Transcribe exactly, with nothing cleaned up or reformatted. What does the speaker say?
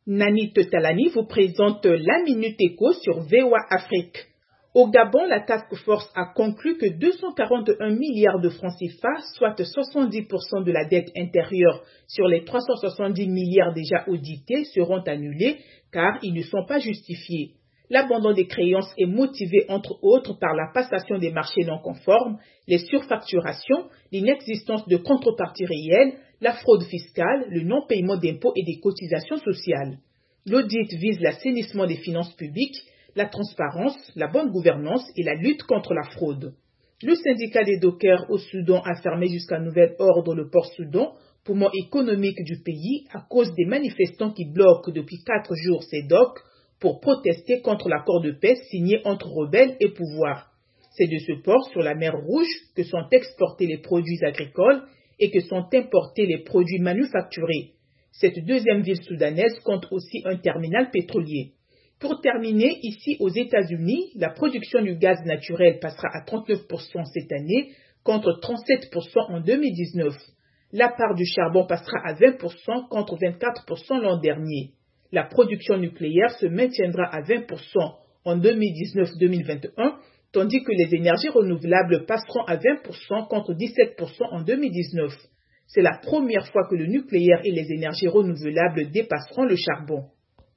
Nani Talani vous présente la Minute Éco sur V O A Afrique. Au Gabon, la Task Force a conclu que deux cent quarante et un milliards de francs C F A, soit soixante-dix pour cent de la dette intérieure sur les trois cent soixante-dix milliards déjà audités, seront annulés car ils ne sont pas justifiés. L'abandon des créances est motivé entre autres par la passation des marchés non conformes, les surfacturations, l'inexistence de contrepartie réelle, la fraude fiscale, le non-paiement d'impôts et des cotisations sociales. L'audit vise l'assainissement des finances publiques, la transparence, la bonne gouvernance et la lutte contre la fraude. Le syndicat des dockers au Soudan a fermé jusqu'à nouvel ordre le port Soudan, poumon économique du pays, à cause des manifestants qui bloquent depuis quatre jours ces docks pour protester contre l'accord de paix signé entre rebelles et pouvoir. C'est de ce port sur la mer Rouge que sont exportés les produits agricoles et que sont importés les produits manufacturés. Cette deuxième ville soudanaise compte aussi un terminal pétrolier. Pour terminer, ici aux États-Unis, la production du gaz naturel passera à trente-neuf pour cent cette année contre trente-sept pour cent en deux mille dix-neuf. La part du charbon passera à vingt pour cent contre vingt-quatre pour cent l'an dernier. La production nucléaire se maintiendra à vingt pour cent en deux mille dix-neuf deux mille vingt et un, tandis que les énergies renouvelables passeront à vingt pour cent contre dix-sept pour cent en deux mille dix-neuf. C'est la première fois que le nucléaire et les énergies renouvelables dépasseront le charbon.